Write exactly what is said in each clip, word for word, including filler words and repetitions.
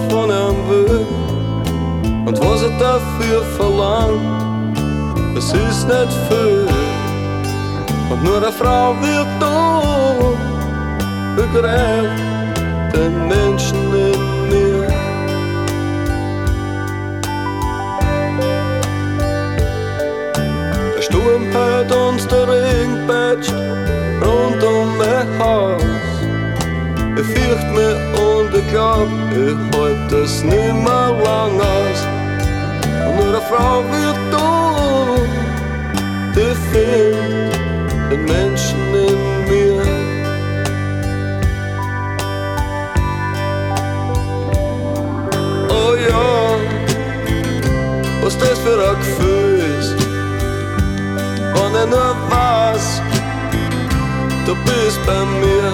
von ihm will und was er dafür verlangt, es ist nicht viel. Und nur eine Frau wird da, begreift den Menschen in mir. Der Sturm hört uns, der Regen peitscht rund um mein Haus. Ich fürcht mich und ich glaub, ich halt das nimmer lang aus. Und nur eine Frau wird da, die findet den Menschen in mir. Oh ja, was das für ein Gefühl ist, wenn ich nur weiß, du bist bei mir.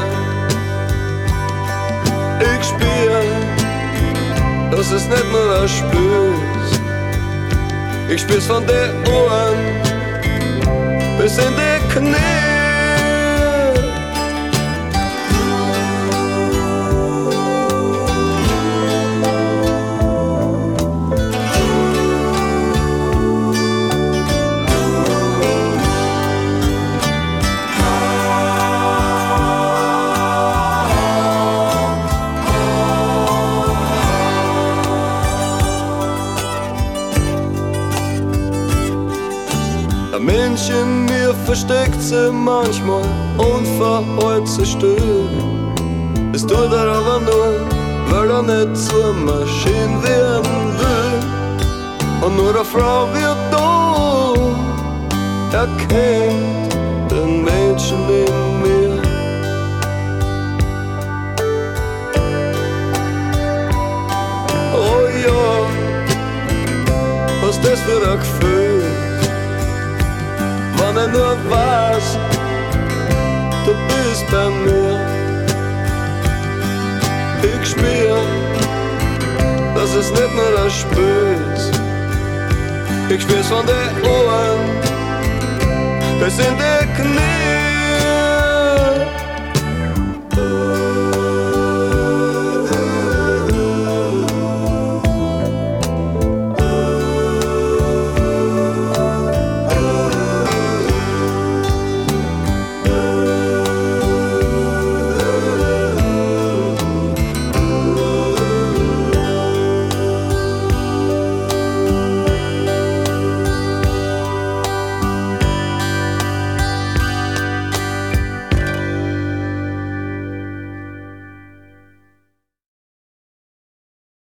Ich spür, dass es nicht nur ein Spiel ist. Ich spür's von den Ohren bis in die Knie. Ein Mensch in mir versteckt sie manchmal und verhält sie still. Es tut er aber nur, weil er nicht zur Maschine werden will. Und nur eine Frau wird da, erkennt den Menschen in mir. Oh ja, was das für ein Gefühl, wenn ich nur weiß, du bist bei mir. Ich spür, dass es nicht nur ein Spiel ist. Ich spür's von den Ohren bis in die Knie.